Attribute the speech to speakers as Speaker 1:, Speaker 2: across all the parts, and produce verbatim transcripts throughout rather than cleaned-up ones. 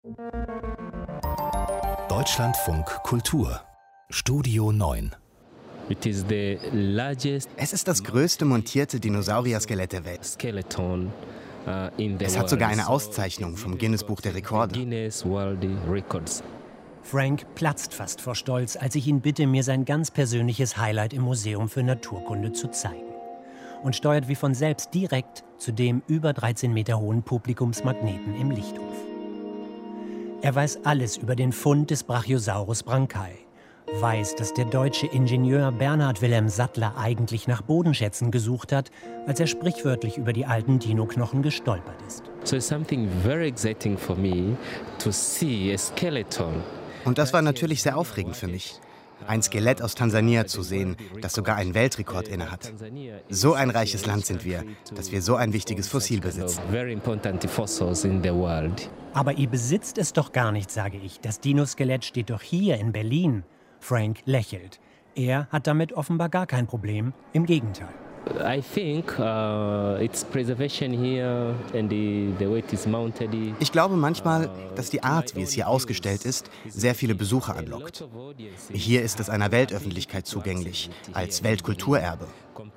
Speaker 1: Deutschlandfunk Kultur Studio neun.
Speaker 2: It is the largest
Speaker 3: Es ist das größte montierte Dinosaurier-Skelett der Welt.
Speaker 2: skeleton uh, in the
Speaker 3: Es hat sogar eine Auszeichnung vom Guinness-Buch der Rekorde.
Speaker 2: Guinness World Records.
Speaker 4: Frank platzt fast vor Stolz, als ich ihn bitte, mir sein ganz persönliches Highlight im Museum für Naturkunde zu zeigen. Und steuert wie von selbst direkt zu dem über dreizehn Meter hohen Publikumsmagneten im Lichthof. Er weiß alles über den Fund des Brachiosaurus brancae. Weiß, dass der deutsche Ingenieur Bernhard Wilhelm Sattler eigentlich nach Bodenschätzen gesucht hat, als er sprichwörtlich über die alten Dinoknochen gestolpert ist.
Speaker 2: So it's something very exciting for me to see a skeleton.
Speaker 3: Und das war natürlich sehr aufregend für mich, ein Skelett aus Tansania zu sehen, das sogar einen Weltrekord innehat. So ein reiches Land sind wir, dass wir so ein wichtiges Fossil besitzen.
Speaker 2: Very important fossils in the world.
Speaker 4: Aber ihr besitzt es doch gar nicht, sage ich. Das Dinoskelett steht doch hier in Berlin. Frank lächelt. Er hat damit offenbar gar kein Problem. Im Gegenteil.
Speaker 2: I think uh, its preservation here and the, the way it is mounted.
Speaker 3: Ich glaube manchmal, dass die Art, wie es hier ausgestellt ist, sehr viele Besucher anlockt. Hier ist es einer Weltöffentlichkeit zugänglich, als Weltkulturerbe.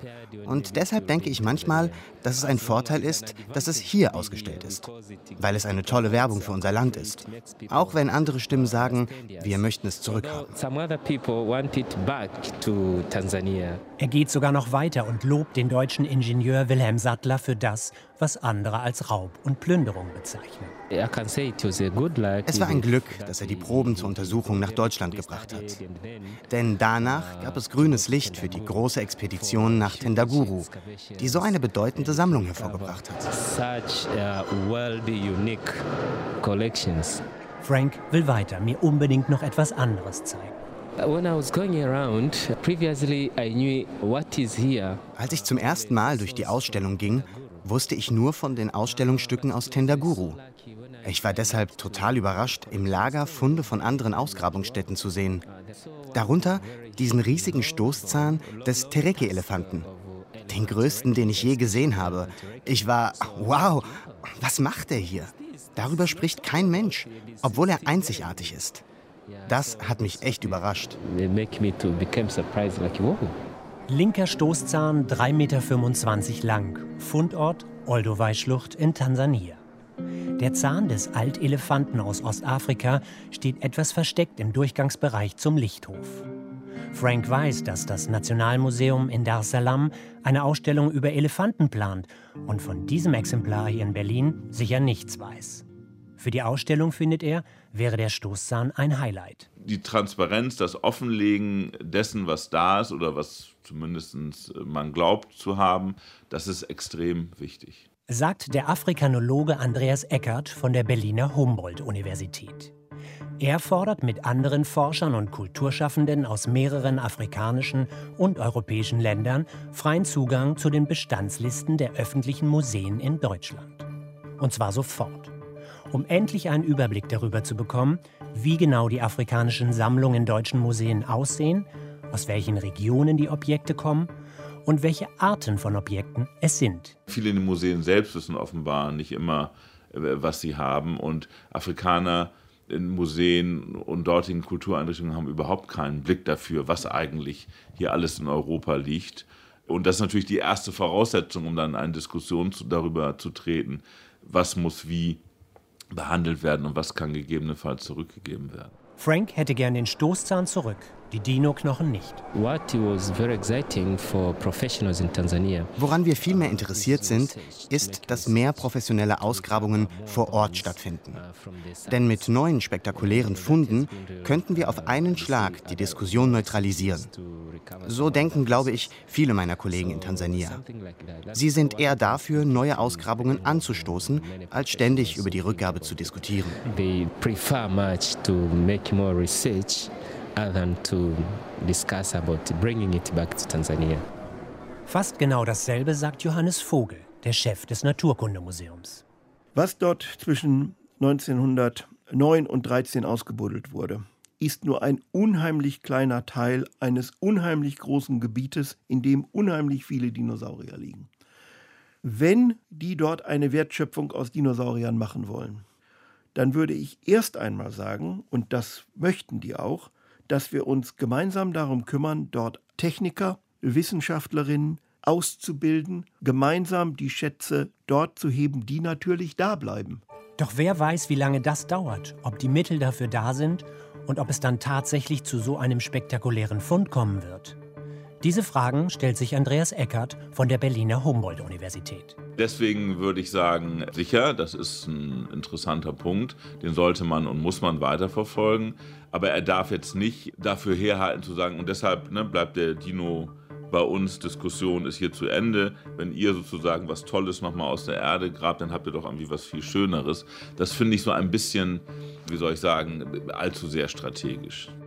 Speaker 3: Und deshalb denke ich manchmal, dass es ein Vorteil ist, dass es hier ausgestellt ist, weil es eine tolle Werbung für unser Land ist. Auch wenn andere Stimmen sagen, wir möchten es zurückhaben.
Speaker 2: Some other people want it back to Tanzania.
Speaker 4: Er geht sogar noch weiter und lobt den deutschen Ingenieur Wilhelm Sattler für das, was andere als Raub und Plünderung bezeichnen.
Speaker 2: I can say it was a good luck.
Speaker 3: Es war ein Glück, dass er die Proben zur Untersuchung nach Deutschland gebracht hat. Denn danach gab es grünes Licht für die große Expedition nach Tendaguru, die so eine bedeutende Sammlung hervorgebracht hat.
Speaker 2: Such uh, world unique collections.
Speaker 4: Frank will weiter, mir unbedingt noch etwas anderes zeigen.
Speaker 2: When I was going around, previously I knew what is here.
Speaker 3: Als ich zum ersten Mal durch die Ausstellung ging, wusste ich nur von den Ausstellungsstücken aus Tendaguru. Ich war deshalb total überrascht, im Lager Funde von anderen Ausgrabungsstätten zu sehen. Darunter diesen riesigen Stoßzahn des Tereke-Elefanten. Den größten, den ich je gesehen habe. Ich war, wow, was macht er hier? Darüber spricht kein Mensch, obwohl er einzigartig ist. Das hat mich echt überrascht.
Speaker 2: They make me to become surprised, like, wow.
Speaker 4: Linker Stoßzahn, drei Komma fünfundzwanzig Meter lang. Fundort Olduvai-Schlucht in Tansania. Der Zahn des Altelefanten aus Ostafrika steht etwas versteckt im Durchgangsbereich zum Lichthof. Frank weiß, dass das Nationalmuseum in Dar es Salaam eine Ausstellung über Elefanten plant und von diesem Exemplar hier in Berlin sicher nichts weiß. Für die Ausstellung, findet er, wäre der Stoßzahn ein Highlight.
Speaker 5: Die Transparenz, das Offenlegen dessen, was da ist oder was zumindest man glaubt zu haben, das ist extrem wichtig.
Speaker 4: Sagt der Afrikanologe Andreas Eckert von der Berliner Humboldt-Universität. Er fordert mit anderen Forschern und Kulturschaffenden aus mehreren afrikanischen und europäischen Ländern freien Zugang zu den Bestandslisten der öffentlichen Museen in Deutschland. Und zwar sofort. Um endlich einen Überblick darüber zu bekommen, wie genau die afrikanischen Sammlungen in deutschen Museen aussehen, aus welchen Regionen die Objekte kommen und welche Arten von Objekten es sind.
Speaker 5: Viele in den Museen selbst wissen offenbar nicht immer, was sie haben. Und Afrikaner in Museen und dortigen Kultureinrichtungen haben überhaupt keinen Blick dafür, was eigentlich hier alles in Europa liegt. Und das ist natürlich die erste Voraussetzung, um dann in eine Diskussion darüber zu treten, was muss wie behandelt werden und was kann gegebenenfalls zurückgegeben werden.
Speaker 4: Frank hätte gern den Stoßzahn zurück, die Dino-Knochen nicht.
Speaker 2: What was very exciting for professionals in Tanzania.
Speaker 3: Woran wir viel mehr interessiert sind, ist, dass mehr professionelle Ausgrabungen vor Ort stattfinden. Denn mit neuen spektakulären Funden könnten wir auf einen Schlag die Diskussion neutralisieren. So denken, glaube ich, viele meiner Kollegen in Tansania. Sie sind eher dafür, neue Ausgrabungen anzustoßen, als ständig über die Rückgabe zu diskutieren.
Speaker 2: They prefer much to make more research than to discuss about bringing it back to Tanzania.
Speaker 4: Fast genau dasselbe sagt Johannes Vogel, der Chef des Naturkundemuseums.
Speaker 6: Was dort zwischen neunzehnhundertneun und dreizehn ausgebuddelt wurde, ist nur ein unheimlich kleiner Teil eines unheimlich großen Gebietes, in dem unheimlich viele Dinosaurier liegen. Wenn die dort eine Wertschöpfung aus Dinosauriern machen wollen, dann würde ich erst einmal sagen, und das möchten die auch, dass wir uns gemeinsam darum kümmern, dort Techniker, Wissenschaftlerinnen auszubilden, gemeinsam die Schätze dort zu heben, die natürlich da bleiben.
Speaker 4: Doch wer weiß, wie lange das dauert, ob die Mittel dafür da sind und ob es dann tatsächlich zu so einem spektakulären Fund kommen wird. Diese Fragen stellt sich Andreas Eckert von der Berliner Humboldt-Universität.
Speaker 5: Deswegen würde ich sagen, sicher, das ist ein interessanter Punkt, den sollte man und muss man weiterverfolgen. Aber er darf jetzt nicht dafür herhalten zu sagen, und deshalb ne, bleibt der Dino bei uns, Diskussion ist hier zu Ende. Wenn ihr sozusagen was Tolles nochmal aus der Erde grabt, dann habt ihr doch irgendwie was viel Schöneres. Das finde ich so ein bisschen, wie soll ich sagen, allzu sehr strategisch.